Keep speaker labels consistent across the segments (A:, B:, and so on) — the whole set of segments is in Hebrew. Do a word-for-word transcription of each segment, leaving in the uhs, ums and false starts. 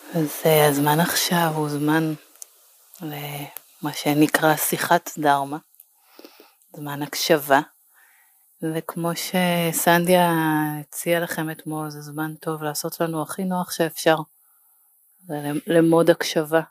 A: אז הזמן עכשיו הוא זמן למה שנקרא שיחת דרמה, זמן הקשבה, וכמו שסנדיה הציעה לכם אתמול, זה זמן טוב לעשות לנו הכי נוח שאפשר, למוד הקשבה.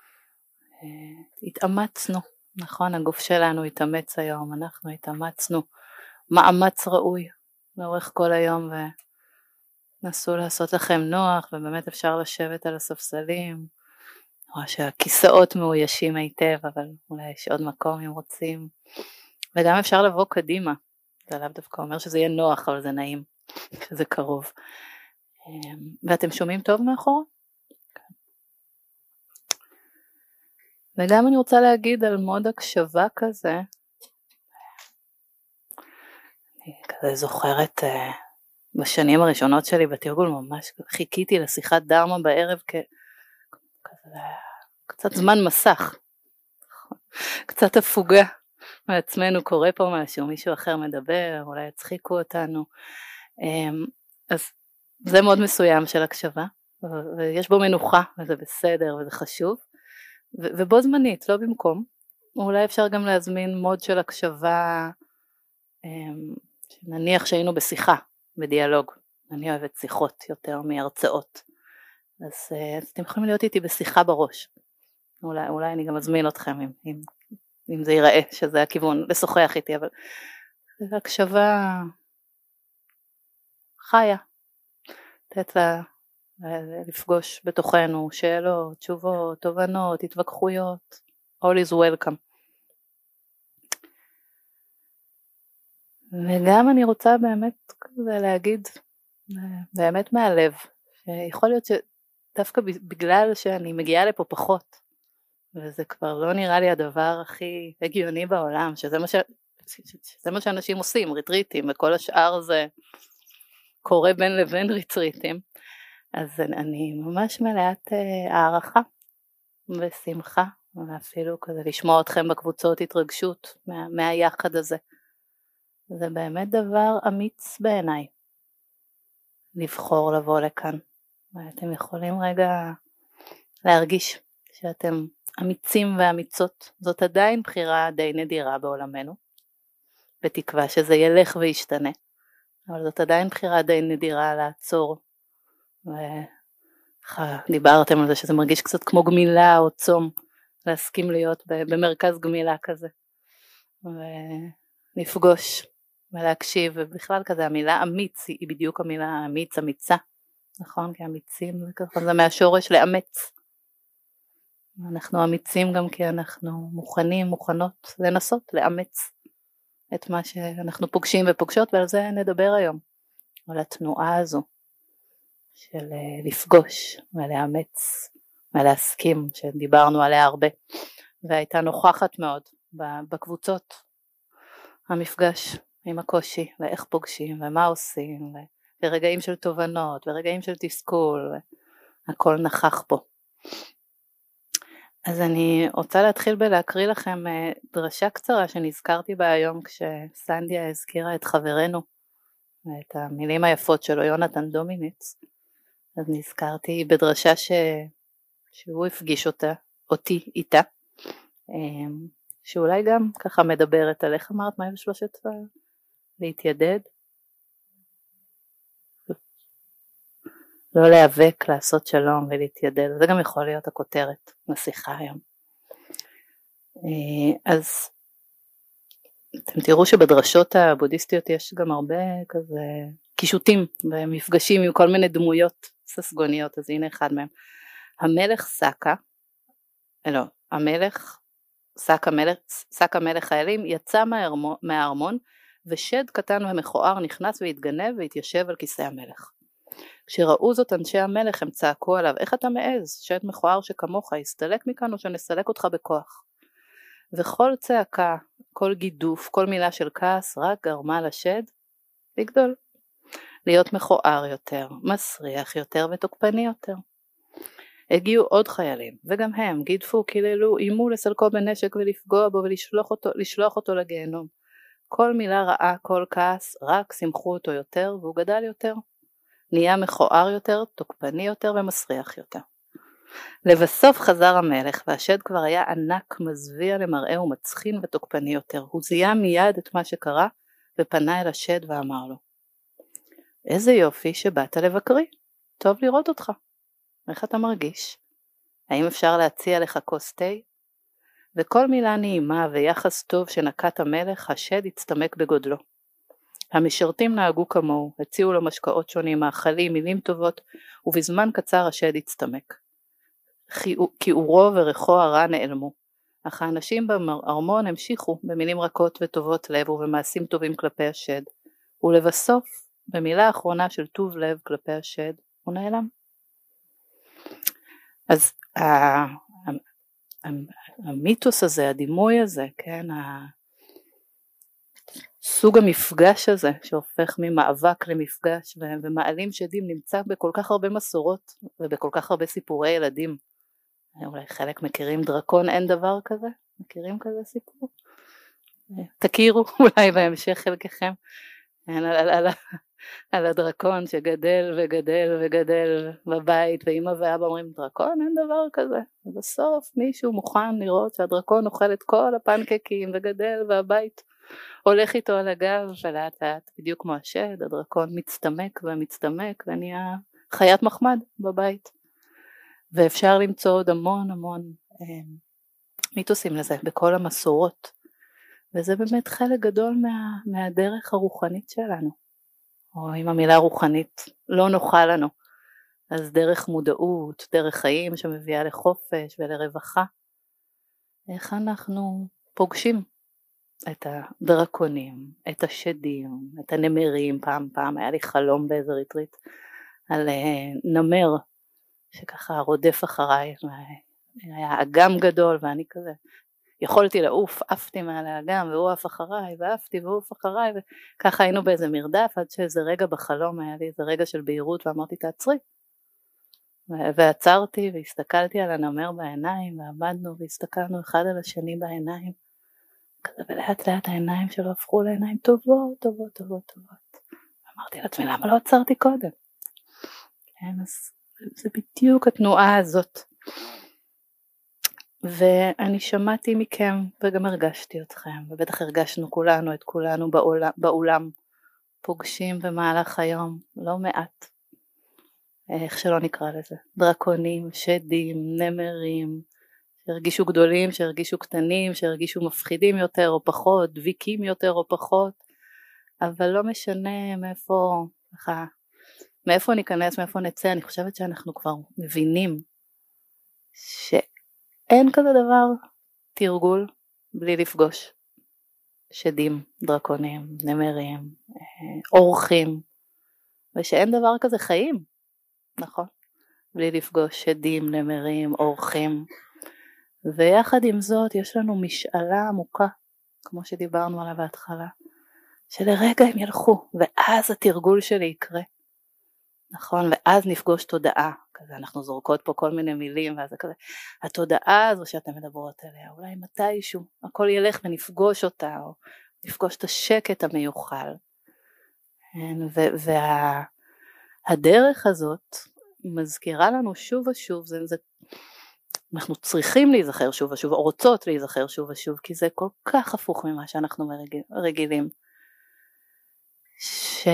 A: התאמצנו, נכון, הגוף שלנו התאמץ היום, אנחנו התאמצנו, מאמץ ראוי לאורך כל היום, ונסו לעשות לכם נוח, ובאמת אפשר לשבת על הספסלים, רואה שהכיסאות מאוישים היטב, אבל אולי יש עוד מקום אם רוצים, וגם אפשר לבוא קדימה, זה לאו דווקא אומר שזה יהיה נוח, אבל זה נעים, שזה קרוב. ואתם שומעים טוב מאחורה? וגם אני רוצה להגיד על מוד הקשבה כזה, אני כזה זוכרת בשנים הראשונות שלי בתרגול, ממש חיכיתי לשיחת דרמה בערב כ... כזה, קצת זמן מסך, קצת הפוגה מעצמנו, קורא פה משהו, מישהו אחר מדבר, אולי יצחיקו אותנו, אז זה מאוד מסוים של הקשבה, ויש בו מנוחה, וזה בסדר, וזה חשוב, ובו זמנית, לא במקום, אולי אפשר גם להזמין מוד של הקשבה, נניח שהיינו בשיחה, בדיאלוג, אני אוהבת שיחות יותר מהרצאות, אז, אז אתם יכולים להיות איתי בשיחה בראש, אולי, אולי אני גם אזמין אתכם, אם, אם, אם זה ייראה שזה הכיוון, לשוחח איתי, אבל זה הקשבה חיה, לתת לה, לפגוש בתוכנו שאלות, תשובות, תובנות, התווכחויות, all is welcome. וגם אני רוצה באמת כזה להגיד, באמת מהלב, שיכול להיות שדווקא בגלל שאני מגיעה לפה פחות, וזה כבר לא נראה לי הדבר הכי הגיוני בעולם, שזה מה, ש... שזה מה שאנשים עושים, ריטריטים, וכל השאר זה קורה בין לבין ריטריטים, אז אני ממש מלאת הערכה ושמחה, ואפילו כזה לשמוע אתכם בקבוצות התרגשות מה, מהיחד הזה. זה באמת דבר אמיץ בעיניי, לבחור לבוא לכאן. ואתם יכולים רגע להרגיש שאתם אמיצים ואמיצות. זאת עדיין בחירה די נדירה בעולמנו, בתקווה שזה ילך וישתנה. אבל זאת עדיין בחירה די נדירה לעצור. ודיברתם על זה שזה מרגיש קצת כמו גמילה או צום, להסכים להיות במרכז גמילה כזה. ולפגוש ולהקשיב, ובכלל כזה המילה אמיץ היא בדיוק המילה אמיץ, אמיצה. נכון? כי אמיצים זה ככה, זה מהשורש לאמץ. אנחנו אמיצים גם כי אנחנו מוכנים, מוכנות לנסות, לאמץ את מה שאנחנו פוגשים ופוגשות, ועל זה נדבר היום, על התנועה הזו של לפגוש ולאמץ ולהסכים, שדיברנו עליה הרבה, והייתה נוכחת מאוד בקבוצות, המפגש עם הקושי, ואיך פוגשים ומה עושים, ורגעים של תובנות ורגעים של תסכול, הכל נכח פה. אז אני רוצה להתחיל בלהקריא לכם דרשה קצרה שנזכרתי בה היום כשסנדיה הזכירה את חברנו ואת המילים היפות שלו, יונתן דומיניץ. אז נזכרתי בדרשה ש... שהוא הפגיש אותה, אותי איתה, שאולי גם ככה מדברת על איך אמרת, מה היו שלושת להתיידד, לא להיאבק, לעשות שלום ולהתיידד. זה גם יכול להיות הכותרת לשיחה היום. אז אתם תראו שבדרשות הבודהיסטיות יש גם הרבה כזה קישוטים ומפגשים עם כל מיני דמויות ססגוניות, אז הנה אחד מהם. המלך סאקה, לא, המלך, סאקה מלך, סאקה מלך האלים יצא מהארמון, ושד קטן ומכוער נכנס והתגנב והתיישב על כיסא המלך. כשראו זאת אנשי המלך הם צעקו עליו, איך אתה מעז, שד מכוער שכמוך, יסתלק מכאן או שנסלק אותך בכוח. וכל צעקה, כל גידוף, כל מילה של כעס רק גרמה לשד לגדול, להיות מכוער יותר, מסריח יותר ותוקפני יותר. הגיעו עוד חיילים, וגם הם גידפו, קיללו, אימו לסלקו בנשק ולפגוע בו ולשלוח אותו, לשלוח אותו לגיהנום. כל מילה רעה, כל כעס, רק שמחו אותו יותר והוא גדל יותר. נהיה מכוער יותר, תוקפני יותר ומסריח יותר. לבסוף חזר המלך, והשד כבר היה ענק, מזוויע למראה ומצחין ותוקפני יותר. הוא זיהה מיד את מה שקרה, ופנה אל השד ואמר לו, איזה יופי שבאת לבקרי, טוב לראות אותך. איך אתה מרגיש? האם אפשר להציע לך כוס תה? וכל מילה נעימה ויחס טוב שנקט המלך, השד הצטמק בגודלו. המשרתים נהגו כמוהו, הציעו לו משקאות שונים, מאכלים, מילים טובות, ובזמן קצר השד הצטמק. כיעורו וריחו הרע נעלמו, אך האנשים בארמון המשיכו במילים רכות וטובות לב ובמעשים טובים כלפי השד, ולבסוף, במילה האחרונה של טוב לב כלפי השד, הוא נעלם. אז המיתוס הזה, הדימוי הזה, כן, סוג המפגש הזה שהופך ממאבק למפגש ומעלים שדים נמצא בכל כך הרבה מסורות ובכל כך הרבה סיפורי ילדים. אולי חלק מכירים דרקון אין דבר כזה? מכירים כזה סיפור? תכירו אולי בהמשך חלקכם על, על, על, על הדרקון שגדל וגדל וגדל בבית, ואמא ואבא אומרים דרקון אין דבר כזה, ובסוף מישהו מוכן לראות שהדרקון אוכל את כל הפנקקים וגדל והבית הולך איתו על הגב, ולאט לאט בדיוק כמו השד הדרקון מצטמק ומצטמק ונהיה חיית מחמד בבית. ואפשר למצוא עוד המון המון אה, מיתוסים לזה בכל המסורות, וזה באמת חלק גדול מה, מהדרך הרוחנית שלנו, או אם המילה רוחנית לא נוחה לנו, אז דרך מודעות, דרך חיים שמביאה לחופש ולרווחה, איך אנחנו פוגשים את הדרקונים, את השדים, את הנמרים. פעם פעם היה לי חלום באיזה ריטריט על נמר שככה רודף אחריי, היה אגם גדול ואני כזה יכולתי לעוף, עפתי מעל האגם והוא עף אחריי ועפתי והוא עף אחריי, וככה היינו באיזה מרדף עד שאיזה רגע בחלום היה לי איזה רגע של בהירות ואמרתי תעצרי, ועצרתי והסתכלתי על הנמר בעיניים ועמדנו והסתכלנו אחד על השני בעיניים כזה, ולאט לאט העיניים שלו הפכו לעיניים טובות טובות טובות טובות. אמרתי לעצמי למה לא עצרתי קודם? כן, אז זה בדיוק התנועה הזאת, ואני שמעתי מכם וגם הרגשתי אתכם, ובטח הרגשנו כולנו את כולנו בעולם, בעולם פוגשים במהלך היום לא מעט, איך שלא נקרא לזה, דרקונים, שדים, נמרים, שהרגישו גדולים, שהרגישו קטנים, שהרגישו מפחידים יותר או פחות, דביקים יותר או פחות, אבל לא משנה מאיפה, ככה, מאיפה ניכנס, מאיפה נצא. אני חושבת שאנחנו כבר מבינים שאין כזה דבר תרגול בלי לפגוש שדים, דרקונים, נמרים, אורחים, ושאין דבר כזה חיים, נכון? בלי לפגוש שדים, נמרים, אורחים. ויחד עם זאת יש לנו משאלה עמוקה, כמו שדיברנו עליה בהתחלה, שלרגע הם ילכו, ואז התרגול שלי יקרה. נכון, ואז נפגוש תודעה, כזה אנחנו זורקות פה כל מיני מילים, ואז זה כזה, התודעה הזו שאתם מדברות עליה, אולי מתישהו, הכל ילך ונפגוש אותה, או נפגוש את השקט המיוחל. והדרך הזאת מזכירה לנו שוב ושוב, זה, זה, אנחנו צריכים להיזכר שוב ושוב, או רוצות להיזכר שוב ושוב, כי זה כל כך הפוך ממה שאנחנו רגילים, ש...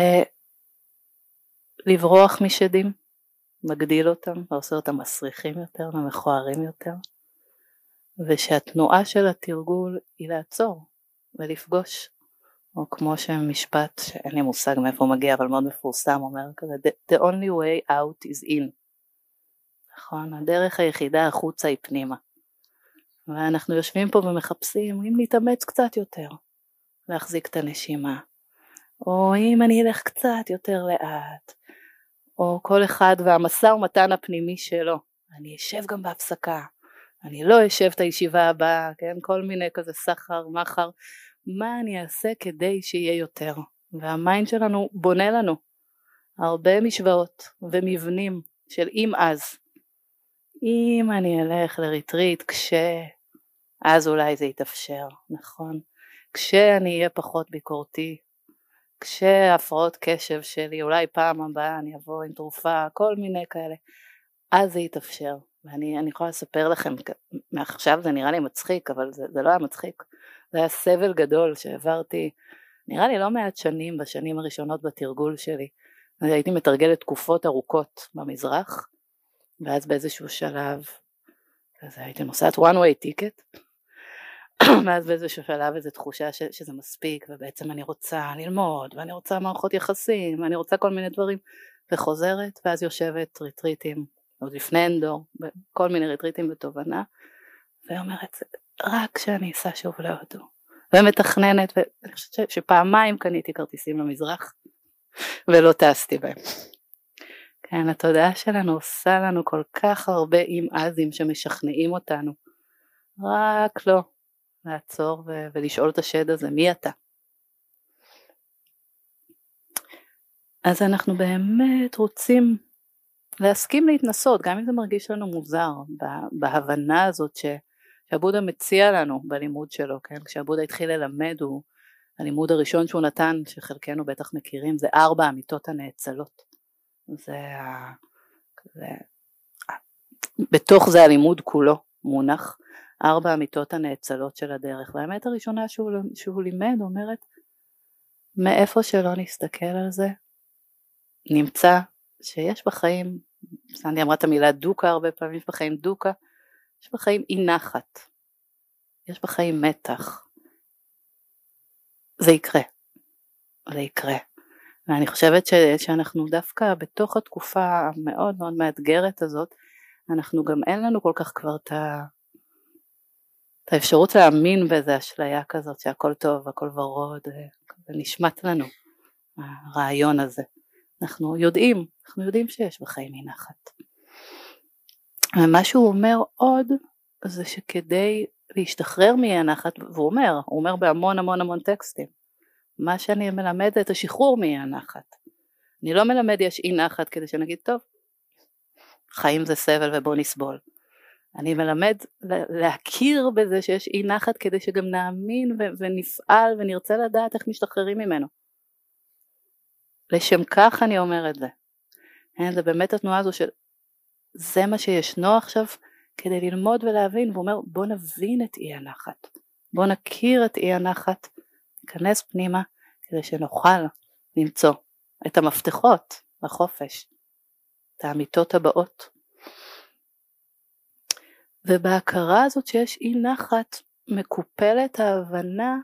A: לברוח משדים מגדיל אותם ועושה אותם מסריחים יותר ומכוערים יותר, ושהתנועה של התרגול היא לעצור ולפגוש, או כמו שמשפט שאין לי מושג מאיפה הוא מגיע אבל מאוד מפורסם אומר כזה, the only way out is in, נכון, הדרך היחידה החוצה היא פנימה, ואנחנו יושבים פה ומחפשים אם להתאמץ קצת יותר להחזיק את הנשימה, או אם אני אלך קצת יותר לאט, או כל אחד והמשא ומתן הפנימי שלו, אני אשב גם בהפסקה, אני לא אשב את הישיבה הבאה, כן? כל מיני כזה סחר, מחר, מה אני אעשה כדי שיהיה יותר? והמיינד שלנו בונה לנו הרבה משוואות ומבנים של אם אז, אם אני אלך לריטריט כשה, אז אולי זה יתאפשר, נכון? כשאני אהיה פחות ביקורתי, כשהפרעות קשב שלי, אולי פעם הבאה אני אבוא עם תרופה, כל מיני כאלה, אז זה יתאפשר. ואני אני יכולה לספר לכם, מעכשיו זה נראה לי מצחיק, אבל זה, זה לא היה מצחיק, זה היה סבל גדול שעברתי, נראה לי לא מעט שנים, בשנים הראשונות בתרגול שלי, הייתי מתרגלת תקופות ארוכות במזרח, ואז באיזשהו שלב, אז הייתי נוסעת one way ticket, ואז באיזשהו שלב איזו תחושה ש, שזה מספיק, ובעצם אני רוצה ללמוד, ואני רוצה מערכות יחסים, ואני רוצה כל מיני דברים, וחוזרת, ואז יושבת ריטריטים, עוד לפני אנדור, כל מיני ריטריטים בתובנה, ואומרת, רק שאני אסע שוב להודו, ומתכננת, ואני חושבת שפעמיים קניתי כרטיסים למזרח, ולא טסתי בהם. כן, התודעה שלנו עושה לנו כל כך הרבה אם עזים שמשכנעים אותנו, רק לא לעצור ו- ולשאול את השד הזה, מי אתה? אז אנחנו באמת רוצים להסכים להתנסות, גם אם זה מרגיש לנו מוזר, בהבנה הזאת ש- שהבודה מציע לנו בלימוד שלו, כן? כשהבודה התחיל ללמד, הוא, הלימוד הראשון שהוא נתן, שחלקנו בטח מכירים, זה ארבע אמיתות הנאצלות. זה, זה, בתוך זה הלימוד כולו מונח, ארבע אמיתות הנאצלות של הדרך, והאמת הראשונה שהוא, שהוא לימד אומרת, מאיפה שלא נסתכל על זה, נמצא שיש בחיים, סנדי אמרה את המילה דוקה הרבה פעמים, יש בחיים דוקה, יש בחיים אי נחת, יש בחיים מתח, זה יקרה, זה יקרה, ואני חושבת ש, שאנחנו דווקא בתוך התקופה המאוד מאוד מאתגרת הזאת, אנחנו גם אין לנו כל כך כבר את ה... את האפשרות להאמין באיזו אשליה כזאת שהכל טוב, הכל ורוד, זה נשמט לנו, הרעיון הזה. אנחנו יודעים, אנחנו יודעים שיש בחיים אי נחת. ומה שהוא אומר עוד, זה שכדי להשתחרר מאי הנחת, והוא אומר, הוא אומר בהמון המון המון טקסטים, מה שאני מלמד זה את השחרור מאי הנחת. אני לא מלמד יש אי נחת כדי שנגיד, טוב, חיים זה סבל ובוא נסבול. אני מלמד להכיר בזה שיש אי נחת כדי שגם נאמין ו- ונפעל ונרצה לדעת איך משתחררים ממנו. לשם כך אני אומר את זה. זה באמת התנועה הזו של זה מה שישנו עכשיו כדי ללמוד ולהבין, והוא אומר בוא נבין את אי הנחת, בוא נכיר את אי הנחת, ניכנס פנימה כדי שנוכל למצוא את המפתחות לחופש, את האמיתות הבאות. ובהכרה הזאת שיש אי נחת מקופלת ההבנה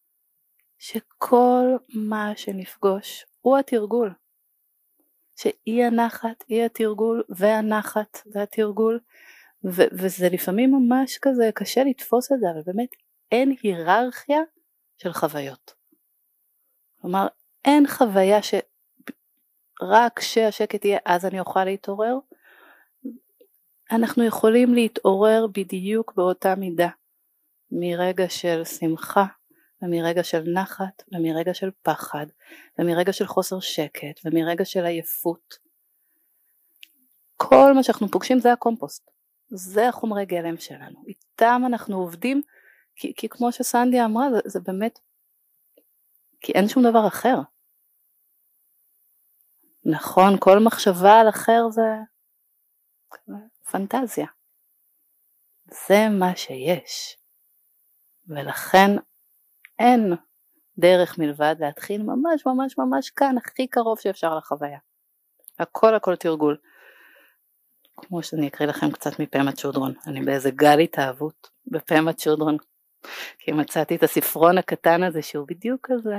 A: שכל מה שנפגוש הוא התרגול, שאי הנחת, אי התרגול והנחת והתרגול, ו- וזה לפעמים ממש כזה קשה לתפוס את זה, אבל באמת אין היררכיה של חוויות. כלומר אין חוויה שרק כשהשקט יהיה אז אני אוכל להתעורר, אנחנו יכולים להתעורר בדיוק באותה מידה, מרגע של שמחה, ומרגע של נחת, ומרגע של פחד, ומרגע של חוסר שקט, ומרגע של עייפות. כל מה שאנחנו פוגשים זה הקומפוסט, זה החומרי גלם שלנו, איתם אנחנו עובדים, כי, כי כמו שסנדי אמרה, זה, זה באמת, כי אין שום דבר אחר. נכון, כל מחשבה על אחר זה פנטזיה. זה מה שיש. ולכן אין דרך מלבד להתחיל ממש ממש ממש כאן, הכי קרוב שאפשר לחוויה. הכל הכל תרגול. כמו שאני אקריא לכם קצת מפמה צ'ודרון. אני באיזה גל התאהבות בפמה צ'ודרון. כי מצאתי את הספרון הקטן הזה שהוא בדיוק כזה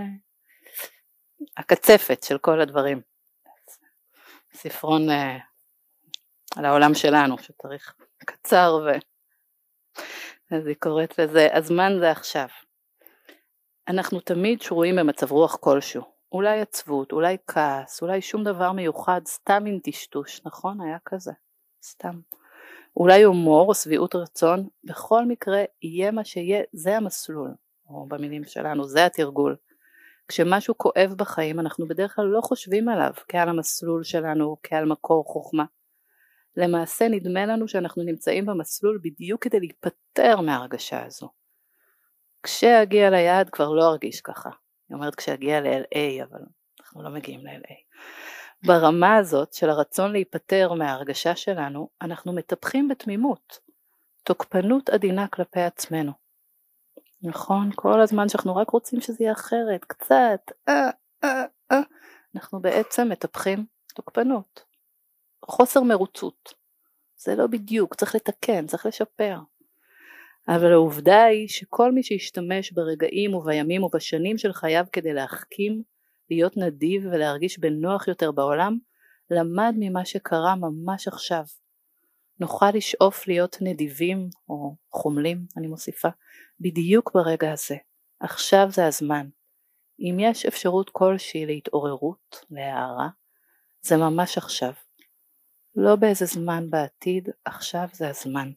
A: הקצפת של כל הדברים. ספרון uh, על העולם שלנו שצריך קצר ו... אז היא קוראת לזה, הזמן זה עכשיו. אנחנו תמיד שרויים במצב רוח כלשהו, אולי עצבות, אולי כעס, אולי שום דבר מיוחד, סתם עם טשטוש, נכון? היה כזה, סתם. אולי הומור או שביעות רצון, בכל מקרה יהיה מה שיהיה, זה המסלול, או במילים שלנו, זה התרגול. כשמשהו כואב בחיים, אנחנו בדרך כלל לא חושבים עליו, כעל המסלול שלנו, כעל מקור חוכמה. למעשה נדמה לנו שאנחנו נמצאים במסלול בדיוק כדי להיפטר מהרגשה הזו. כשאגיע ליעד כבר לא ארגיש ככה. היא אומרת כשאגיע ל-אל איי, אבל אנחנו לא מגיעים ל-אל איי. ברמה הזאת של הרצון להיפטר מההרגשה שלנו, אנחנו מטפחים בתמימות, תוקפנות עדינה כלפי עצמנו. נכון? כל הזמן שאנחנו רק רוצים שזה יהיה אחרת, קצת, אה, אה, אה, אנחנו בעצם מטפחים תוקפנות, חוסר מרוצות. זה לא בדיוק, צריך לתקן, צריך לשפר. אבל העובדה היא שכל מי שישתמש ברגעים ובימים ובשנים של חייו כדי להחכים, להיות נדיב ולהרגיש בנוח יותר בעולם, למד ממה שקרה ממש עכשיו. נוכל לשאוף להיות נדיבים או חומלים, אני מוסיפה, בדיוק ברגע הזה. עכשיו זה הזמן. אם יש אפשרות כלשהי להתעוררות, להערה, זה ממש עכשיו. לא באיזה זמן בעתיד, עכשיו זה הזמן.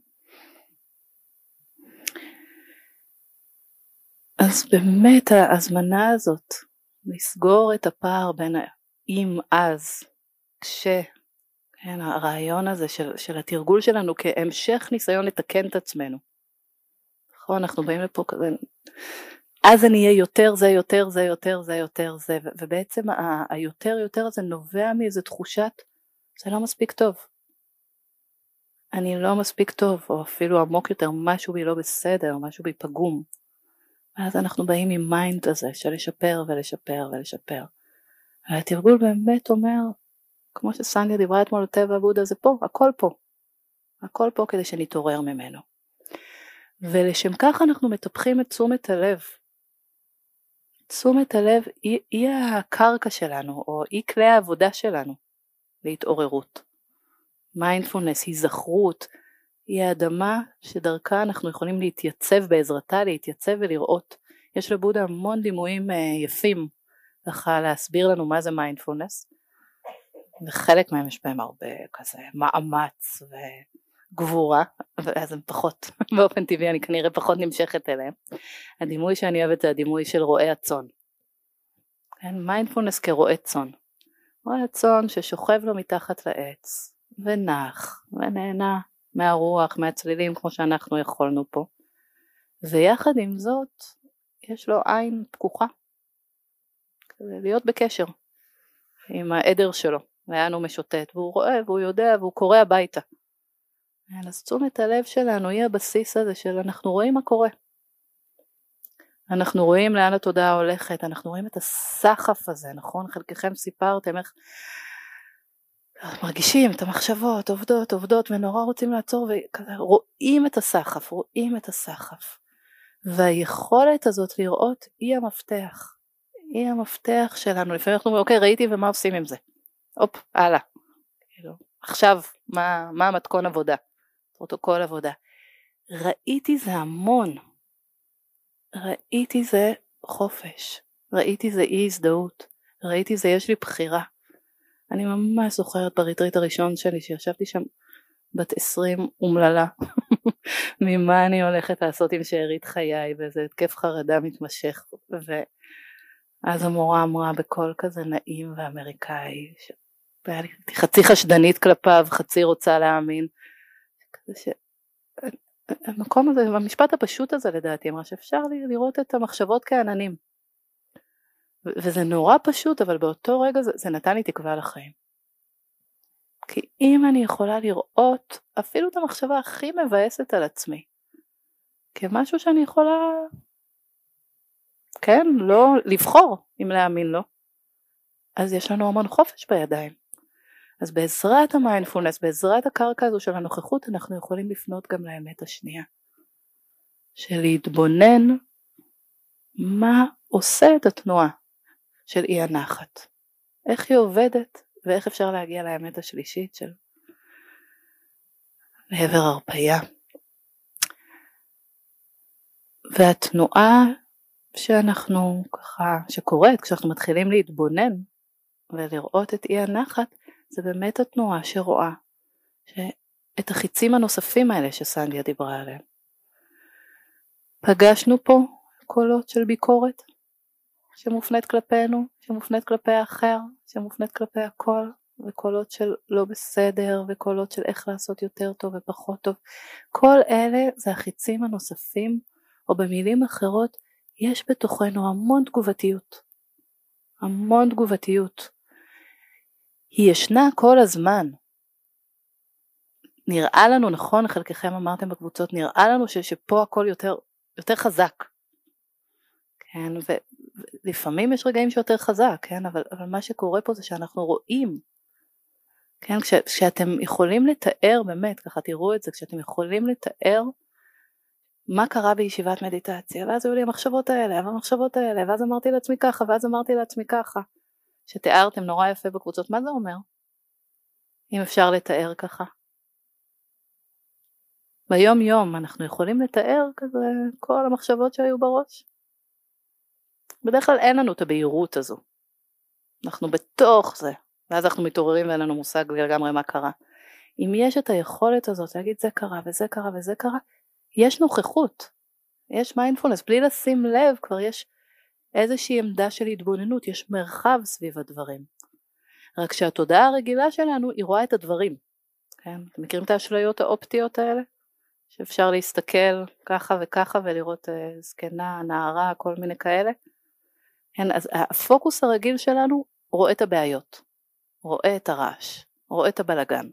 A: אז באמת ההזמנה הזאת, לסגור את הפער בין אם אז, כש, כן, הרעיון הזה של, של התרגול שלנו כהמשך ניסיון לתקן את עצמנו. נכון, אנחנו באים לפה כזה, אז אני אהיה יותר זה, יותר זה, יותר זה, יותר זה, ובעצם ה- היותר יותר הזה נובע מאיזו תחושת, זה לא מספיק טוב. אני לא מספיק טוב, או אפילו עמוק יותר, משהו בי לא בסדר, משהו בי פגום. ואז אנחנו באים עם מיינד הזה של לשפר ולשפר ולשפר. והתרגול באמת אומר, כמו שסנדיה דיברה אתמול על טבע הבודה, זה פה, הכל פה. הכל פה כדי שנתעורר ממנו. ולשם כך אנחנו מטפחים את תשומת הלב. תשומת הלב היא, היא הקרקע שלנו, או היא כלי העבודה שלנו להתעוררות. מיינדפולנס, היזכרות, היא האדמה שדרכה אנחנו יכולים להתייצב בעזרתה, להתייצב ולראות. יש לבודה המון דימויים יפים, ככה להסביר לנו מה זה מיינדפולנס, וחלק מהם יש בהם הרבה כזה מאמץ וגבורה, אז הם פחות, באופן טבעי אני כנראה פחות נמשכת אליהם. הדימוי שאני אוהבת זה הדימוי של רועה הצאן. כן, מיינדפולנס כרועה צאן. רועה הצאן ששוכב לו מתחת לעץ, ונח, ונהנה מהרוח, מהצלילים כמו שאנחנו יכולנו פה. ויחד עם זאת, יש לו עין פקוחה. כדי להיות בקשר עם העדר שלו. לאן הוא משוטט, והוא רואה, והוא יודע, והוא קורא הביתה. אז תשומת הלב שלנו היא הבסיס הזה של אנחנו רואים מה קורה. אנחנו רואים לאן התודעה הולכת, אנחנו רואים את הסחף הזה, נכון? חלקכם סיפרתם איך מרגישים את המחשבות, עובדות, עובדות, ונורא רוצים לעצור, ורואים את הסחף, רואים את הסחף. והיכולת הזאת לראות היא המפתח. היא המפתח שלנו. לפעמים אנחנו אומרים, אוקיי, ראיתי ומה עושים עם זה? הופ, הלאה. עכשיו, מה, מה המתכון עבודה? פרוטוקול עבודה. ראיתי זה המון. ראיתי זה חופש. ראיתי זה אי הזדהות. ראיתי זה יש לי בחירה. אני ממש זוכרת בריטריט הראשון שלי, שישבתי שם בת עשרים אומללה, ממה אני הולכת לעשות עם שארית חיי, ואיזה התקף חרדה מתמשך, ואז המורה אמרה בקול כזה נעים ואמריקאי, והיה לי חצי חשדנית כלפיו, חצי רוצה להאמין, כזה ש... המקום הזה, המשפט הפשוט הזה לדעתי, אמרה שאפשר לראות את המחשבות כעננים, וזה נורא פשוט, אבל באותו רגע זה, זה נתן לי תקווה לחיים. כי אם אני יכולה לראות אפילו את המחשבה הכי מבאסת על עצמי, כמשהו שאני יכולה, כן, לא לבחור אם להאמין לו, אז יש לנו המון חופש בידיים. אז בעזרת המיינדפולנס, בעזרת הקרקע הזו של הנוכחות, אנחנו יכולים לפנות גם לאמת השנייה. של להתבונן מה עושה את התנועה של אי הנחת. איך היא עובדת ואיך אפשר להגיע לאמת השלישית של לעבר הרפאיה. והתנועה שאנחנו ככה, שקורית כשאנחנו מתחילים להתבונן ולראות את אי הנחת, זה באמת התנועה שרואה את החיצים הנוספים האלה שסנדיה דיברה עליהם. פגשנו פה קולות של ביקורת שמופנית כלפינו, שמופנית כלפי האחר, שמופנית כלפי הכל, וקולות של לא בסדר, וקולות של איך לעשות יותר טוב ופחות טוב. כל אלה זה החיצים הנוספים, או במילים אחרות, יש בתוכנו המון תגובתיות. המון תגובתיות. היא ישנה כל הזמן. נראה לנו, נכון, חלקכם אמרתם בקבוצות, נראה לנו ש, שפה הכל יותר, יותר חזק. כן, ולפעמים יש רגעים שיותר חזק, כן, אבל, אבל מה שקורה פה זה שאנחנו רואים, כן, כש, כשאתם יכולים לתאר באמת, ככה תראו את זה, כשאתם יכולים לתאר מה קרה בישיבת מדיטציה, ואז היו לי המחשבות האלה, המחשבות האלה, ואז אמרתי לעצמי ככה, ואז אמרתי לעצמי ככה, שתיארתם נורא יפה בקבוצות, מה זה אומר? אם אפשר לתאר ככה. ביום יום אנחנו יכולים לתאר כזה כל המחשבות שהיו בראש. בדרך כלל אין לנו את הבהירות הזו. אנחנו בתוך זה, ואז אנחנו מתעוררים ואין לנו מושג לגמרי מה קרה. אם יש את היכולת הזאת להגיד זה קרה וזה קרה וזה קרה, יש נוכחות, יש מיינדפולנס, בלי לשים לב כבר יש איזושהי עמדה של התבוננות, יש מרחב סביב הדברים. רק שהתודעה הרגילה שלנו היא רואה את הדברים. כן? אתם מכירים את האשליות האופטיות האלה? שאפשר להסתכל ככה וככה ולראות אה, זקנה, נערה, כל מיני כאלה. כן, אז הפוקוס הרגיל שלנו רואה את הבעיות, רואה את הרעש, רואה את הבלגן.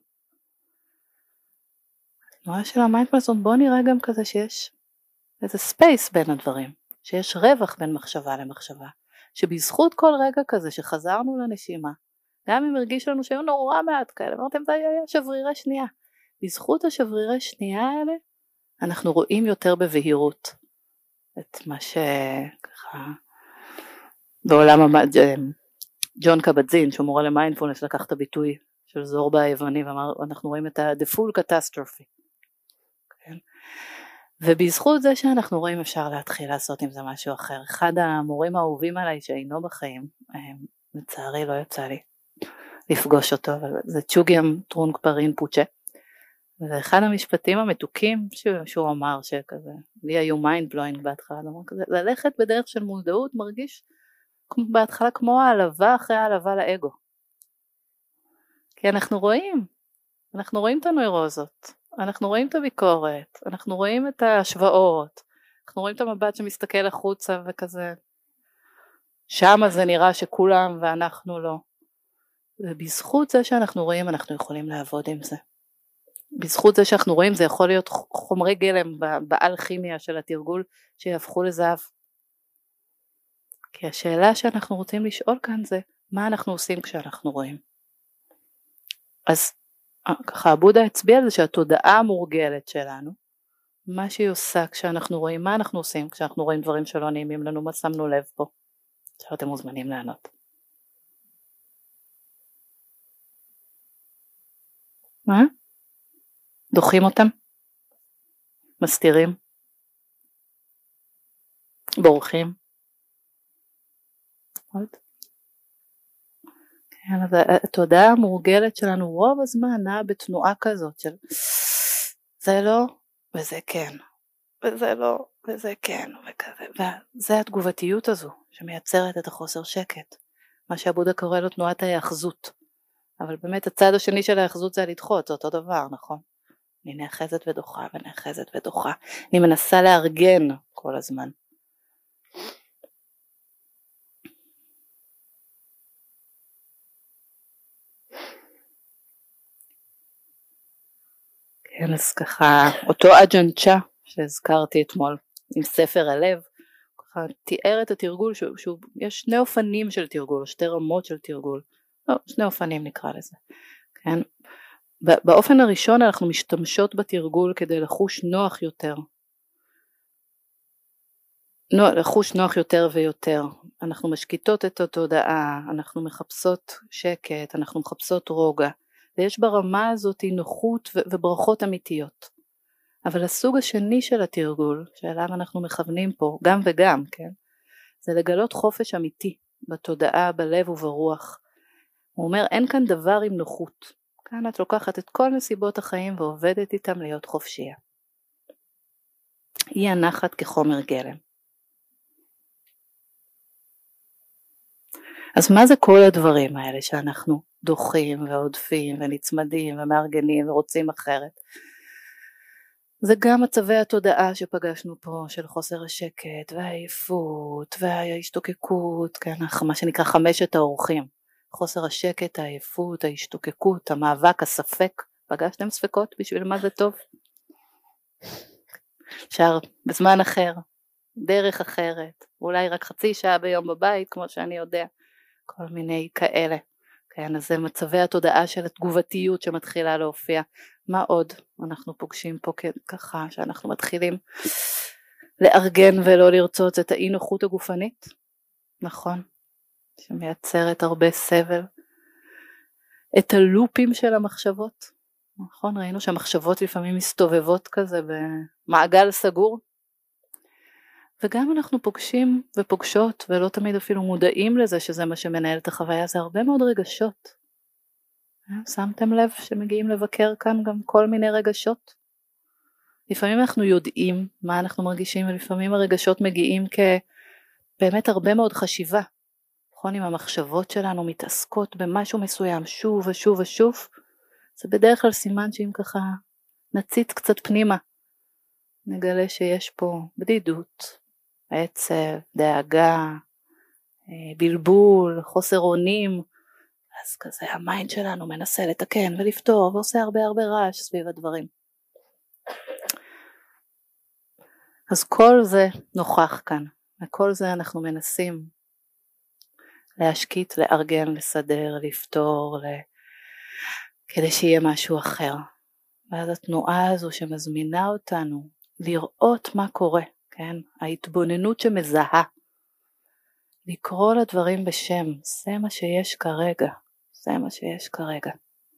A: התנועה של המיינדפולנס, בוא נראה גם כזה שיש איזה ספייס בין הדברים, שיש רווח בין מחשבה למחשבה, שבזכות כל רגע כזה שחזרנו לנשימה, גם אם הרגיש לנו שהיו נורא מעט כאלה, אמרתם זה היה שברירי שנייה, בזכות השברירי שנייה האלה, אנחנו רואים יותר בבהירות את מה שככה בעולם המ... ג'ון קבטזין שהוא מורה למיינדפולנס לקח את הביטוי של זורבה היווני ואמר אנחנו רואים את ה- the full catastrophe, כן? ובזכות זה שאנחנו רואים אפשר להתחיל לעשות עם זה משהו אחר. אחד המורים האהובים עליי שאינו בחיים, לצערי לא יצא לי לפגוש אותו, אבל זה צ'וגיאם טרונגפה רינפוצ'ה, ואחד המשפטים המתוקים שהוא, שהוא אמר שכזה, לי היו מיינד בלואינג בהתחלה, אמר כזה, ללכת בדרך של מודעות מרגיש בהתחלה כמו העלבה אחרי העלבה לאגו. כי אנחנו רואים, אנחנו רואים את הנוירוזות, אנחנו רואים את הביקורת, אנחנו רואים את ההשוואות, אנחנו רואים את המבט שמסתכל החוצה וכזה, שם זה נראה שכולם ואנחנו לא. ובזכות זה שאנחנו רואים אנחנו יכולים לעבוד עם זה. בזכות זה שאנחנו רואים זה יכול להיות חומרי גלם בעל כימיה של התרגול שיהפכו לזהב. כי השאלה שאנחנו רוצים לשאול כאן זה מה אנחנו עושים כשאנחנו רואים. אז ככה הבודה הצביע על זה שהתודעה המורגלת שלנו, מה שהיא עושה כשאנחנו רואים, מה אנחנו עושים כשאנחנו רואים דברים שלא נעימים לנו, מה שמנו לב פה. עכשיו אתם מוזמנים לענות. מה? דוחים אותם? מסתירים? בורחים? עוד? כן, אז התודעה המורגלת שלנו רוב הזמן נעה בתנועה כזאת של זה לא וזה כן, וזה לא וזה כן, וכזה. וזה התגובתיות הזו שמייצרת את החוסר שקט, מה שהבודה קורא לו תנועת ההאחזות. אבל באמת הצד השני של ההאחזות זה לדחות, זה אותו דבר, נכון? אני נאחזת ודוחה ונאחזת ודוחה, אני מנסה לארגן כל הזמן. כן, אז ככה, אותו אג'ן צ'ה שהזכרתי אתמול עם ספר הלב, ככה תיאר את התרגול, שהוא, שהוא, יש שני אופנים של תרגול, שתי רמות של תרגול, לא, שני אופנים נקרא לזה, כן? באופן הראשון אנחנו משתמשות בתרגול כדי לחוש נוח יותר, לחוש נוח יותר ויותר, אנחנו משקיטות את התודעה, אנחנו מחפשות שקט, אנחנו מחפשות רוגע, ויש ברמה הזאת נוחות וברכות אמיתיות. אבל הסוג השני של התרגול, שאליו אנחנו מכוונים פה, גם וגם, כן? זה לגלות חופש אמיתי בתודעה, בלב וברוח. הוא אומר, אין כאן דבר עם נוחות. כאן את לוקחת את כל נסיבות החיים ועובדת איתם להיות חופשייה. היא הנחת כחומר גלם. אז מה זה כל הדברים האלה שאנחנו דוחים ועודפים ונצמדים ומארגנים ורוצים אחרת? זה גם מצבי התודעה שפגשנו פה של חוסר השקט והעייפות וההשתוקקות, כן, מה שנקרא חמשת האורחים, חוסר השקט, העייפות, ההשתוקקות, המאבק, הספק. פגשתם ספקות בשביל מה זה טוב? אפשר בזמן אחר, דרך אחרת, אולי רק חצי שעה ביום בבית, כמו שאני יודע, כל מיני כאלה. כן, אז זה מצבי התודעה של התגובתיות שמתחילה להופיע. מה עוד אנחנו פוגשים פה ככה, שאנחנו מתחילים לארגן ולא לרצות את האי נוחות הגופנית? נכון, שמייצרת הרבה סבל. את הלופים של המחשבות, נכון, ראינו שהמחשבות לפעמים מסתובבות כזה במעגל סגור, וגם אנחנו פוגשים ופוגשות ולא תמיד אפילו מודעים לזה שזה מה שמנהל את החוויה, זה הרבה מאוד רגשות. שמתם לב שמגיעים לבקר כאן גם כל מיני רגשות? לפעמים אנחנו יודעים מה אנחנו מרגישים, ולפעמים הרגשות מגיעים כבאמת הרבה מאוד חשיבה. נכון, אם המחשבות שלנו מתעסקות במשהו מסוים שוב ושוב ושוב, זה בדרך כלל סימן שאם ככה נציץ קצת פנימה, נגלה שיש פה בדידות, עצב, דאגה, בלבול, חוסר אונים, אז כזה המיינד שלנו מנסה לתקן ולפתור ועושה הרבה הרבה רעש סביב הדברים. אז כל זה נוכח כאן, וכל זה אנחנו מנסים להשקיט, לארגן, לסדר, לפתור, ל... כדי שיהיה משהו אחר. ואז התנועה הזו שמזמינה אותנו לראות מה קורה, כן? ההתבוננות שמזהה, לקרוא לדברים בשם, זה מה שיש כרגע, זה מה שיש כרגע.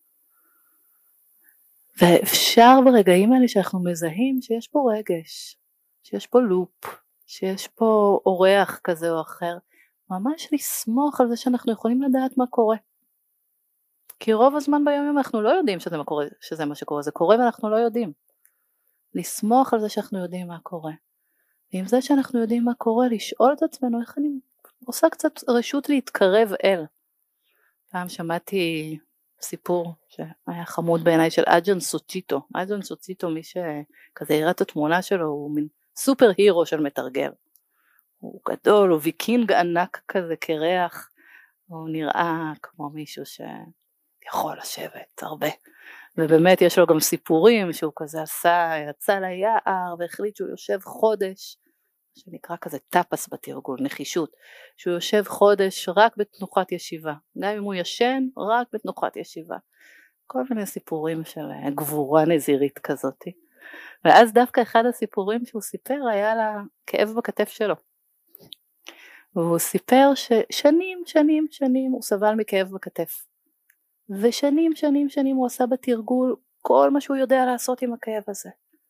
A: ואפשר ברגעים האלה שאנחנו מזהים שיש פה רגש, שיש פה לופ, שיש פה אורח כזה או אחר, ממש לסמוך על זה שאנחנו יכולים לדעת מה קורה. כי רוב הזמן ביום אנחנו לא יודעים שזה מה, קורה, שזה מה שקורה, זה קורה ואנחנו לא יודעים. לסמוך על זה שאנחנו יודעים מה קורה. ועם זה שאנחנו יודעים מה קורה, לשאול את עצמנו איך אני עושה קצת רשות להתקרב אל. פעם שמעתי סיפור שהיה חמוד בעיניי של אג'ון סוצ'יטו. אג'ון סוצ'יטו, מי שכזה הראה את התמונה שלו, הוא מין סופר הירו של מתרגל. הוא גדול, הוא ויקינג ענק כזה קרח, הוא נראה כמו מישהו שיכול לשבת הרבה. ובאמת יש לו גם סיפורים שהוא כזה עשה, יצא ליער והחליט שהוא יושב חודש, שנקרא כזה טאפס בתרגול, נחישות, שהוא יושב חודש רק בתנוחת ישיבה, גם אם הוא ישן רק בתנוחת ישיבה, כל מיני סיפורים של גבורה נזירית כזאת. ואז דווקא אחד הסיפורים שהוא סיפר היה לה כאב בכתף שלו, והוא סיפר ששנים שנים שנים הוא סבל מכאב בכתף, ושנים שנים שנים הוא עשה בתרגול כל מה שהוא יודע לעשות עם הכאב הזה,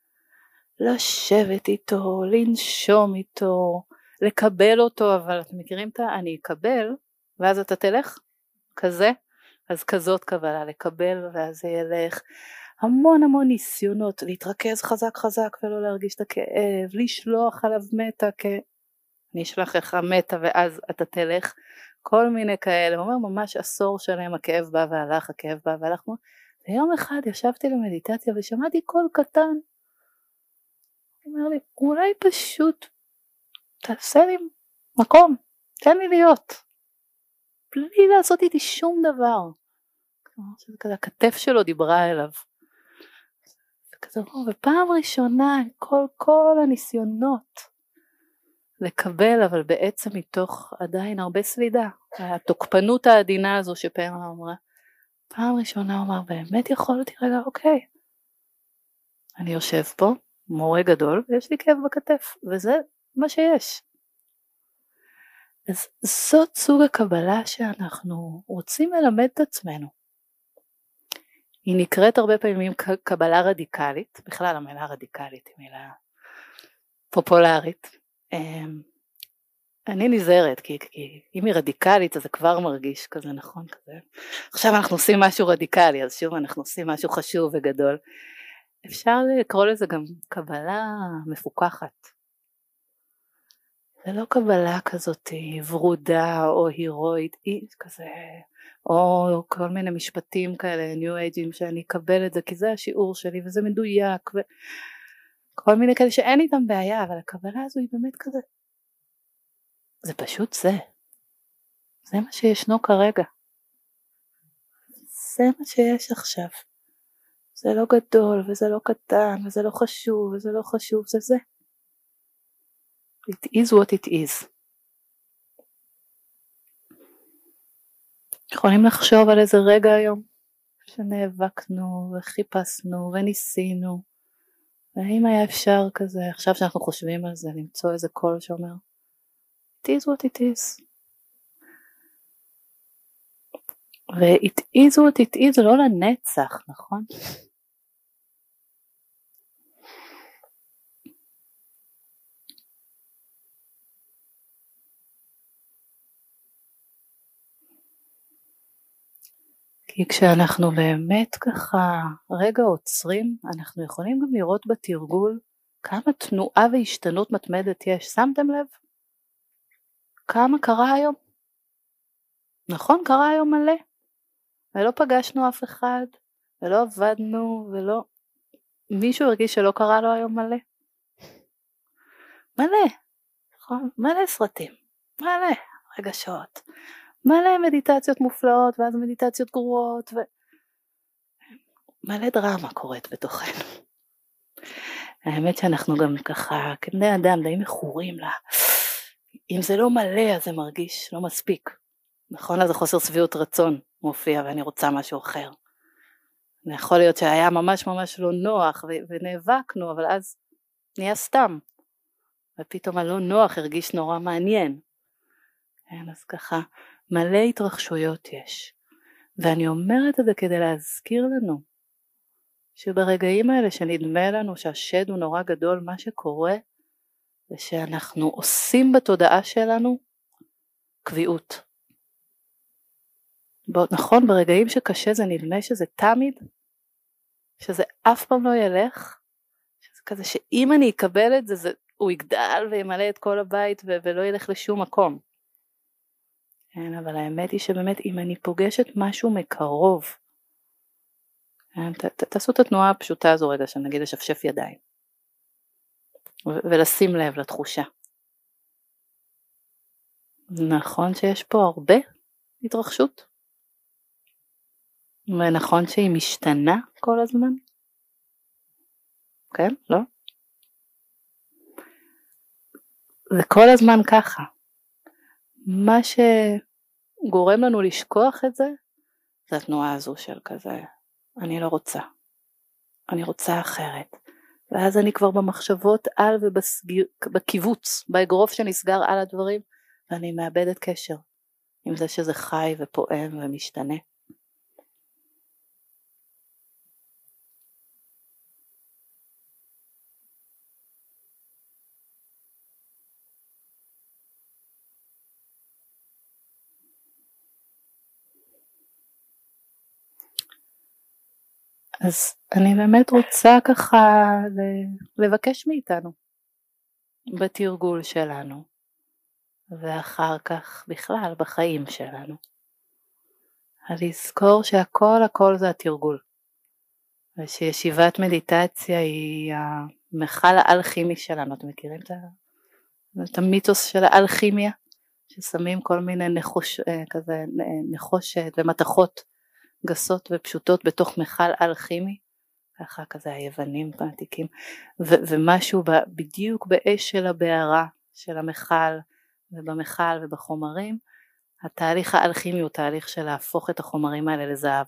A: לשבת איתו, לנשום איתו, לקבל אותו, אבל אתם מכירים את אני אקבל ואז אתה תלך כזה, אז כזאת קבלה, לקבל ואז זה ילך, המון המון ניסיונות להתרכז חזק חזק ולא להרגיש את הכאב, לשלוח עליו מטה, כ... אני אשלח לך מטה ואז אתה תלך, כל מיני כאלה. הוא אומר ממש עשור שלם הכאב בא והלך, הכאב בא והלך. ויום אחד ישבתי למדיטציה ושמעתי קול קטן, הוא אומר לי, אולי פשוט תעשה לי מקום, תן לי להיות, בלי לעשות איתי שום דבר. כזה הכתף שלו דיברה אליו, וכזה, ופעם ראשונה כל, כל הניסיונות לקבל, אבל בעצם מתוך עדיין הרבה סלידה, התוקפנות העדינה הזו שפעם אמרה, פעם ראשונה הוא אמר, באמת יכולתי רגע, אוקיי, אני יושב פה, מורה גדול, ויש לי כאב בכתף, וזה מה שיש. אז זאת סוג הקבלה שאנחנו רוצים ללמד את עצמנו. היא נקראת הרבה פעמים קבלה רדיקלית, בכלל המילה רדיקלית היא מילה פופולרית. אני נזהרת, כי, כי אם היא רדיקלית אז זה כבר מרגיש כזה, נכון? כזה. עכשיו אנחנו עושים משהו רדיקלי, אז שוב אנחנו עושים משהו חשוב וגדול. אפשר לקרוא לזה גם קבלה מפוקחת. זה לא קבלה כזאת ורודה או הירואית, היא כזה, או כל מיני משפטים כאלה, ניו אייג'ים, שאני אקבל את זה כי זה השיעור שלי וזה מדויק, וכל מיני כאלה שאין איתם בעיה, אבל הקבלה הזו היא באמת כזה, זה פשוט זה. זה מה שישנו כרגע. זה מה שיש עכשיו. זה לא גדול וזה לא קטן וזה לא חשוב וזה לא חשוב, זה זה. It is what it is. יכולים לחשוב על איזה רגע היום שנאבקנו וחיפשנו וניסינו, והאם היה אפשר כזה, עכשיו שאנחנו חושבים על זה, למצוא איזה קול שאומר It is what it is. ו-it is what it is זה לא לנצח, נכון? כי כשאנחנו באמת ככה רגע עוצרים, אנחנו יכולים גם לראות בתרגול כמה תנועה והשתנות מתמדת יש. שמתם לב? כמה קרה היום? נכון, קרה היום מלא. ולא פגשנו אף אחד, ולא עבדנו, ולא... מישהו הרגיש שלא קרה לו היום מלא? מלא, נכון? מלא סרטים, מלא רגשות. מלא מדיטציות מופלאות, ואז מדיטציות גרועות, ו... מלא דרמה קורית בתוכנו. האמת שאנחנו גם ככה, כבני אדם, די מכורים לה. אם זה לא מלא, אז זה מרגיש לא מספיק. נכון, אז זה חוסר שביעות רצון מופיע, ואני רוצה משהו אחר. יכול להיות שהיה ממש ממש לא נוח, ו... ונאבקנו, אבל אז נהיה סתם. ופתאום הלא נוח הרגיש נורא מעניין. כן, אז ככה... מלא התרחשויות יש, ואני אומרת את זה כדי להזכיר לנו שברגעים האלה שנדמה לנו שהשד הוא נורא גדול, מה שקורה זה שאנחנו עושים בתודעה שלנו קביעות. נכון, ברגעים שקשה זה נדמה שזה תמיד, שזה אף פעם לא ילך, שזה כזה שאם אני אקבל את זה, זה הוא יגדל וימלא את כל הבית ו- ולא ילך לשום מקום. כן, אבל האמת היא שבאמת אם אני פוגשת משהו מקרוב, ת, ת, תעשו את התנועה הפשוטה הזו רגע, שנגיד לשפשף ידיים, ו- ולשים לב לתחושה. נכון שיש פה הרבה התרחשות, ונכון שהיא משתנה כל הזמן, כן, לא? זה כל הזמן ככה. מה שגורם לנו לשכוח את זה, זה התנועה הזו של כזה, אני לא רוצה, אני רוצה אחרת. ואז אני כבר במחשבות על ובקיבוץ, באגרוף שנסגר על הדברים, ואני מאבדת קשר עם זה שזה חי ופועם ומשתנה. אז אני באמת רוצה ככה לבקש מאיתנו בתרגול שלנו ואחר כך בכלל בחיים שלנו, לזכור שהכל הכל זה התרגול, ושישיבת מדיטציה היא המכל האלכימי שלנו. אתם מכירים את המיתוס של האלכימיה, ששמים כל מיני נחוש, כזה, נחושת ומתכות גסות ופשוטות בתוך מכל אלכימי, ככה כזה היוונים העתיקים, ו- ומשהו ב- בדיוק באש של הבערה של המכל ובמכל ובחומרים, התהליך האלכימי הוא תהליך של להפוך את החומרים האלה לזהב.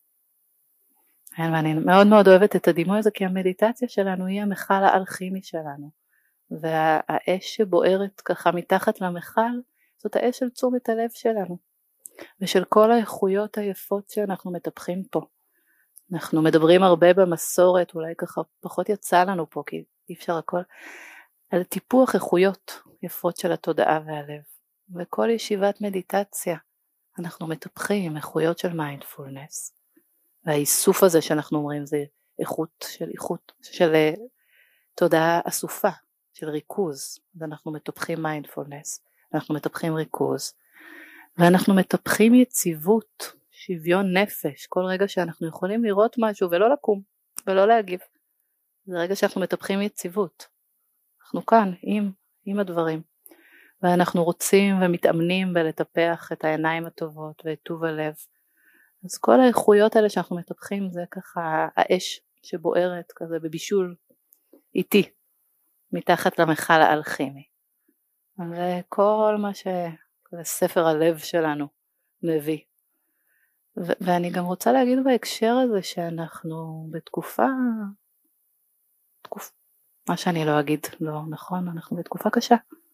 A: ואני מאוד מאוד אוהבת את הדימוי הזה, כי המדיטציה שלנו היא המכל האלכימי שלנו, והאש שבוערת ככה מתחת למכל, זאת האש של תשומת הלב שלנו, ושל כל האיכויות היפות שאנחנו מטפחים פה. אנחנו מדברים הרבה במסורת, אולי ככה פחות יצא לנו פה, כי אי אפשר הכל, על טיפוח איכויות יפות של התודעה והלב. וכל ישיבת מדיטציה אנחנו מטפחים איכויות של מיינדפולנס. והאיסוף הזה שאנחנו אומרים זה איכות של איכות של תודעה אסופה, של ריכוז. אז אנחנו מטפחים מיינדפולנס, אנחנו מטפחים ריכוז, ואנחנו מטפחים יציבות, שוויון נפש. כל רגע שאנחנו יכולים לראות משהו ולא לקום ולא להגיב, זה רגע שאנחנו מטפחים יציבות. אנחנו כאן עם, עם הדברים, ואנחנו רוצים ומתאמנים בלטפח את העיניים הטובות ואת טוב הלב, אז כל האיכויות האלה שאנחנו מטפחים זה ככה האש שבוערת כזה בבישול איטי מתחת למכל האלכימי. וכל מה שספר הלב שלנו מביא. ו- ואני גם רוצה להגיד בהקשר הזה שאנחנו בתקופה, תקופ... מה שאני לא אגיד לא נכון, אנחנו בתקופה קשה.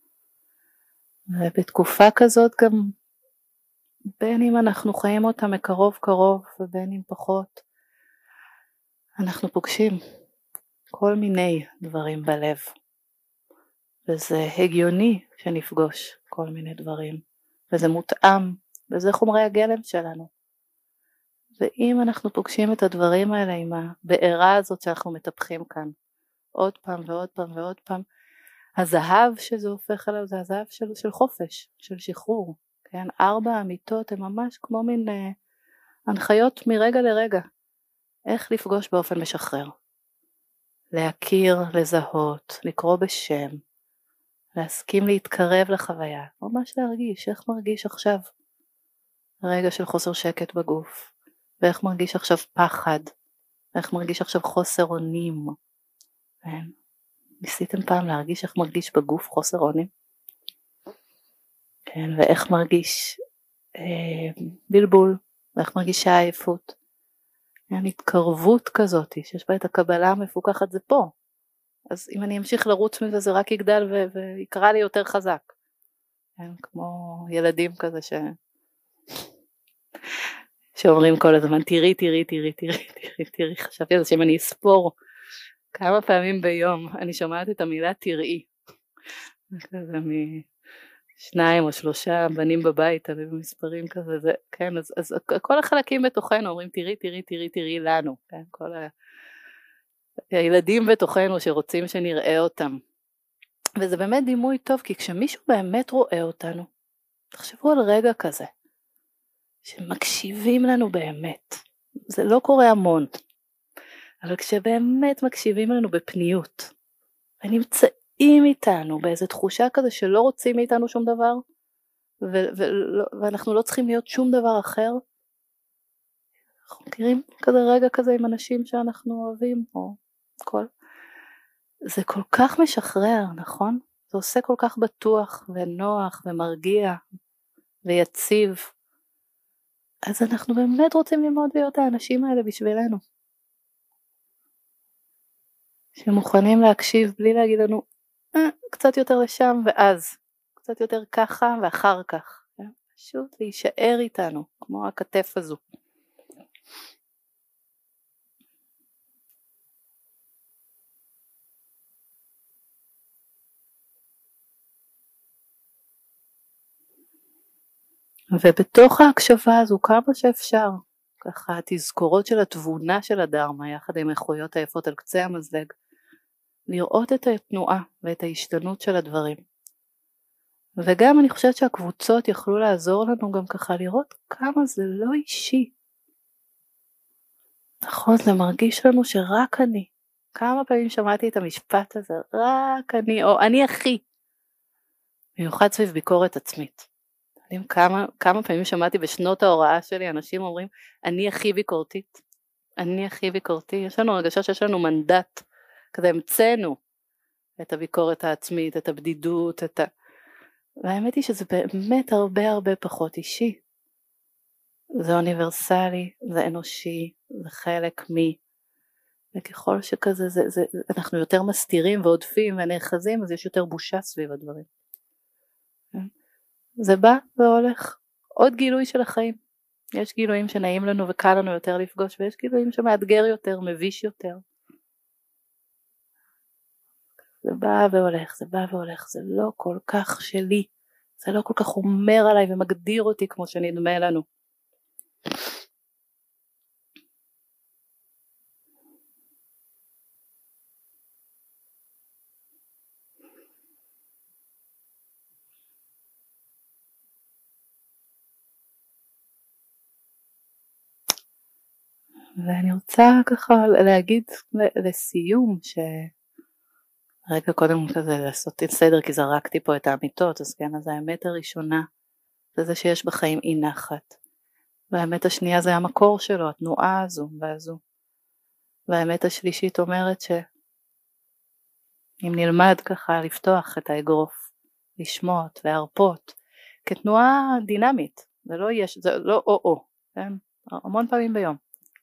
A: ובתקופה כזאת גם בין אם אנחנו חיים אותה מקרוב קרוב ובין אם פחות, אנחנו פוגשים כל מיני דברים בלב. וזה הגיוני שנפגוש כל מיני דברים, וזה מותאם, וזה חומרי הגלם שלנו. ואם אנחנו פוגשים את הדברים האלה עם הבעירה הזאת שאנחנו מטפחים כאן, עוד פעם ועוד פעם ועוד פעם, הזהב שזה הופך אליו זה הזהב של, של חופש, של שחרור. כן? ארבע האמיתות הן ממש כמו מין אה, הנחיות מרגע לרגע, איך לפגוש באופן משחרר. להכיר, לזהות, לקרוא בשם, להסכים להתקרב לחוויה, ממש להרגיש איך מרגיש עכשיו רגע של חוסר שקט בגוף, ואיך מרגיש עכשיו פחד, ואיך מרגיש עכשיו חוסר אונים. כן? ניסיתם פעם להרגיש איך מרגיש בגוף חוסר אונים? כן, ואיך מרגיש אה, בלבול, ואיך מרגישה עייפות. כן, התקרבות כזאת שיש בה את הקבלה המפוקחת זה פה. אז אם אני אמשיך לרוץ מזה זה רק יגדל ו- ויקרא לי יותר חזק. כן, כמו ילדים כזה ש... שאומרים כל הזמן תראי תראי תראי תראי תראי תראי. חשבתי על זה שאם אני אספור כמה פעמים ביום אני שומעת את המילה תראי. כזה משניים או שלושה בנים בבית על מספרים כזה. זה, כן, אז, אז כל החלקים בתוכנו אומרים תראי תראי תראי תראי לנו. כן, כל ה... הילדים בתוכנו שרוצים שנראה אותם. וזה באמת דימוי טוב, כי כשמישהו באמת רואה אותנו, תחשבו על רגע כזה, שמקשיבים לנו באמת, זה לא קורה המון, אבל כשבאמת מקשיבים לנו בפניות, ונמצאים איתנו באיזו תחושה כזה שלא רוצים מאיתנו שום דבר, ו- ו- ואנחנו לא צריכים להיות שום דבר אחר, אנחנו מכירים כזה רגע כזה עם אנשים שאנחנו אוהבים, או כל... זה כל כך משחרר, נכון? זה עושה כל כך בטוח ונוח ומרגיע ויציב. אז אנחנו באמת רוצים ללמוד להיות האנשים האלה בשבילנו. שמוכנים להקשיב בלי להגיד לנו אה, קצת יותר לשם ואז, קצת יותר ככה ואחר כך. כן? פשוט להישאר איתנו, כמו הכתף הזו. ובתוך ההקשבה הזו כמה שאפשר, ככה התזכורות של התבונה של הדרמה יחד עם איכויות היפות על קצה המזלג, לראות את התנועה ואת ההשתנות של הדברים. וגם אני חושבת שהקבוצות יכלו לעזור לנו גם ככה לראות כמה זה לא אישי. נכון, זה מרגיש לנו שרק אני. כמה פעמים שמעתי את המשפט הזה, רק אני, או אני הכי. במיוחד סביב ביקורת עצמית. יודעים כמה, כמה פעמים שמעתי בשנות ההוראה שלי, אנשים אומרים, אני הכי ביקורתית. אני הכי ביקורתי. יש לנו הרגשה שיש לנו מנדט, כזה המצאנו את הביקורת העצמית, את הבדידות, את ה... והאמת היא שזה באמת הרבה הרבה פחות אישי. זה אוניברסלי, זה אנושי, זה חלק מי. וככל שכזה, זה, זה, אנחנו יותר מסתירים ועודפים ונאחזים, אז יש יותר בושה סביב הדברים. זה בא והולך. עוד גילוי של החיים. יש גילויים שנעים לנו וקל לנו יותר לפגוש, ויש גילויים שמאתגר יותר, מביש יותר. זה בא והולך, זה בא והולך, זה לא כל כך שלי. זה לא כל כך אומר עליי ומגדיר אותי כמו שנדמה לנו. ואני רוצה ככה להגיד לסיום שרגע קודם כזה לעשות סדר, כי זרקתי פה את האמיתות, אז כן, אז האמת הראשונה זה זה שיש בחיים אי נחת, והאמת השנייה זה המקור שלו, התנועה הזו והזו. והאמת השלישית אומרת שאם נלמד ככה לפתוח את האגרוף, לשמות והרפות, כתנועה דינמית, זה לא יש, זה לא או-או, כן? המון פעמים ביום.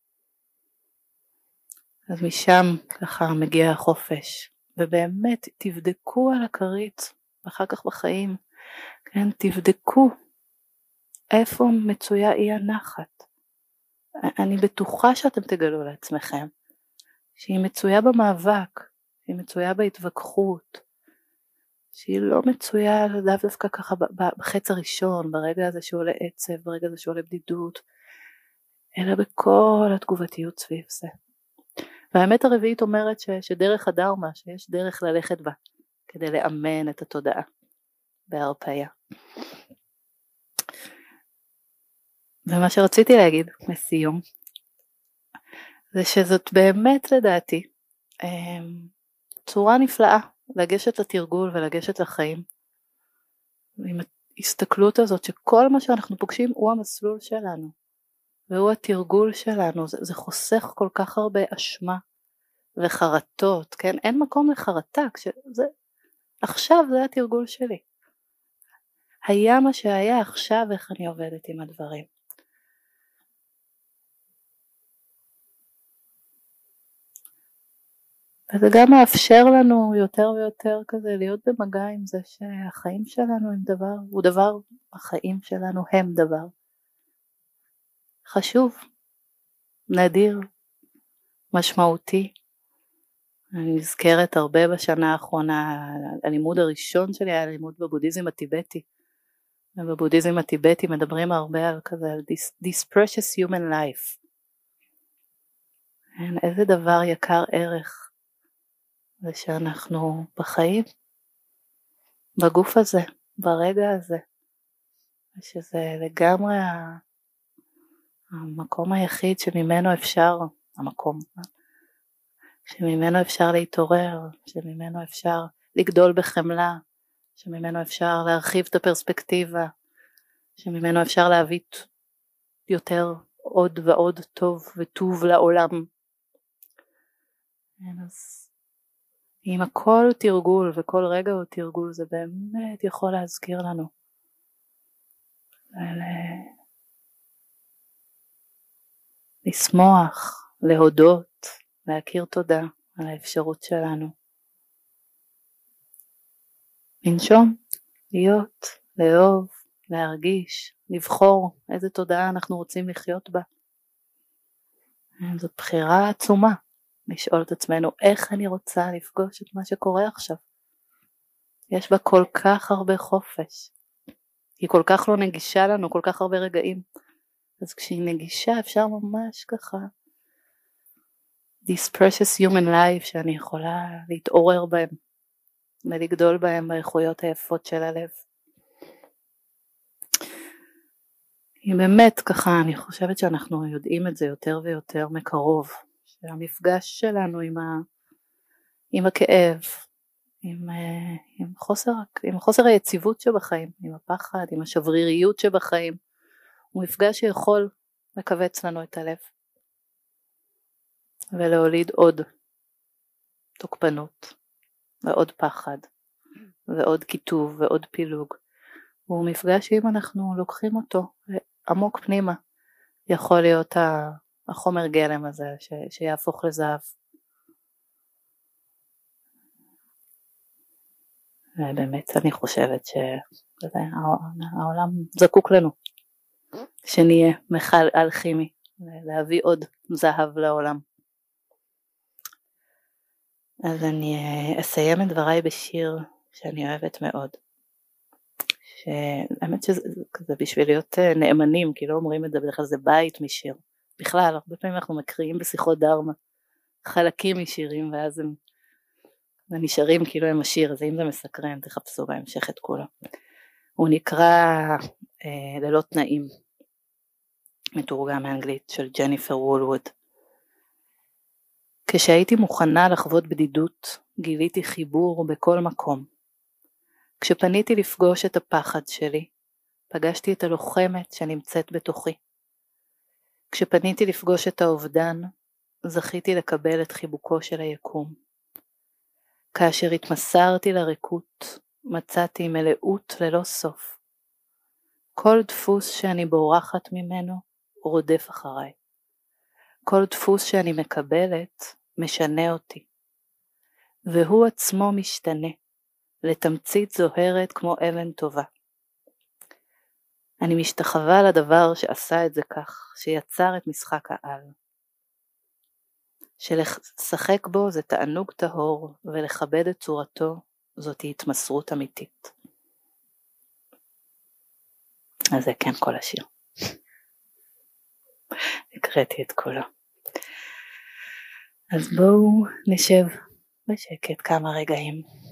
A: אז משם ככה מגיע החופש, ובאמת תבדקו על הכרית, ואחר כך בחיים, כן? תבדקו איפה מצויה אי הנחת. אני בטוחה שאתם תגלו לעצמכם, שהיא מצויה במאבק, שהיא מצויה בהתווכחות, שהיא לא מצויה לאו דווקא ככה בחץ הראשון, ברגע הזה שעולה עצב, ברגע הזה שעולה בדידות, אלא בכל התגובתיות סביב זה. והאמת הרביעית אומרת ש, שדרך הדרמה, שיש דרך ללכת בה, כדי לאמן את התודעה בהרפאיה. ומה שרציתי להגיד לסיום, זה שזאת באמת לדעתי צורה נפלאה לגשת לתרגול ולגשת לחיים, עם ההסתכלות הזאת שכל מה שאנחנו פוגשים הוא המסלול שלנו, והוא התרגול שלנו. זה, זה חוסך כל כך הרבה אשמה וחרטות, כן? אין מקום לחרטה, כשזה, עכשיו זה התרגול שלי. היה מה שהיה, עכשיו איך אני עובדת עם הדברים. וזה גם מאפשר לנו יותר ויותר כזה להיות במגע עם זה שהחיים שלנו הם דבר, הוא דבר, החיים שלנו הם דבר חשוב, נדיר, משמעותי. אני נזכרת הרבה בשנה האחרונה, הלימוד הראשון שלי היה לימוד בבודהיזם הטיבטי. ובבודהיזם הטיבטי מדברים הרבה על כזה, על this, this precious human life. איזה דבר יקר ערך. ושאנחנו בחיים, בגוף הזה, ברגע הזה, ושזה לגמרי המקום היחיד שממנו אפשר, המקום, שממנו אפשר להתעורר, שממנו אפשר לגדול בחמלה, שממנו אפשר להרחיב את הפרספקטיבה, שממנו אפשר להביא יותר עוד ועוד טוב וטוב לעולם. אז אם הכל תרגול וכל רגע הוא תרגול, זה באמת יכול להזכיר לנו ול... לשמוח, להודות, להכיר תודה על האפשרות שלנו. לנשום, להיות, לאהוב, להרגיש, לבחור איזה תודעה אנחנו רוצים לחיות בה. זאת בחירה עצומה. לשאול את עצמנו איך אני רוצה לפגוש את מה שקורה עכשיו. יש בה כל כך הרבה חופש. היא כל כך לא נגישה לנו, כל כך הרבה רגעים. אז כשהיא נגישה אפשר ממש ככה, this precious human life שאני יכולה להתעורר בהם, ולגדול בהם באיכויות היפות של הלב. היא באמת ככה, אני חושבת שאנחנו יודעים את זה יותר ויותר מקרוב. שהמפגש שלנו עם, ה, עם הכאב, עם, עם, חוסר, עם חוסר היציבות שבחיים, עם הפחד, עם השבריריות שבחיים, הוא מפגש שיכול לקבץ לנו את הלב, ולהוליד עוד תוקפנות, ועוד פחד, ועוד כיתוב, ועוד פילוג. הוא מפגש שאם אנחנו לוקחים אותו עמוק פנימה, יכול להיות ה... החומר גלם הזה ש, שיהפוך לזהב. ובאמת אני חושבת שהעולם זקוק לנו, שנהיה מכל אלכימי, להביא עוד זהב לעולם. אז אני אסיים את דבריי בשיר שאני אוהבת מאוד. שהאמת שזה בשביל להיות נאמנים, כי לא אומרים את זה, בדרך כלל זה בית משיר. בכלל, הרבה פעמים אנחנו מקריאים בשיחות דרמה חלקים משירים, ואז הם נשארים כאילו הם השיר, אז אם זה מסקרן, תחפשו בהמשך את כולו. הוא נקרא אה, ללא תנאים, מתורגם מאנגלית של ג'ניפר וולווד. כשהייתי מוכנה לחוות בדידות, גיליתי חיבור בכל מקום. כשפניתי לפגוש את הפחד שלי, פגשתי את הלוחמת שנמצאת בתוכי. כשפניתי לפגוש את האובדן, זכיתי לקבל את חיבוקו של היקום. כאשר התמסרתי לריקות, מצאתי מלאות ללא סוף. כל דפוס שאני בורחת ממנו רודף אחריי. כל דפוס שאני מקבלת משנה אותי. והוא עצמו משתנה, לתמצית זוהרת כמו אבן טובה. אני משתחווה לדבר שעשה את זה כך, שיצר את משחק העל. שלשחק בו זה תענוג טהור, ולכבד את צורתו זאת התמסרות אמיתית. אז זה כן כל השיר. הקראתי את כולו. אז בואו נשב בשקט כמה רגעים.